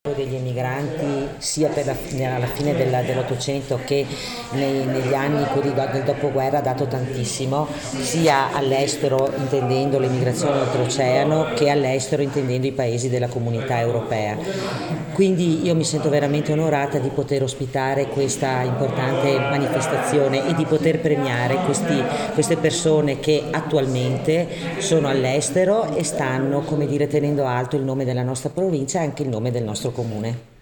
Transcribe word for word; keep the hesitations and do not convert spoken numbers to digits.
degli emigranti sia per la, alla fine della, dell'Ottocento che nei, negli anni quelli do, del dopoguerra ha dato tantissimo, sia all'estero intendendo l'emigrazione oltreoceano che all'estero intendendo i paesi della comunità europea. Quindi io mi sento veramente onorata di poter ospitare questa importante manifestazione e di poter premiare questi, queste persone che attualmente sono all'estero e stanno, come dire, tenendo alto il nome della nostra provincia e anche il nome del nostro comune.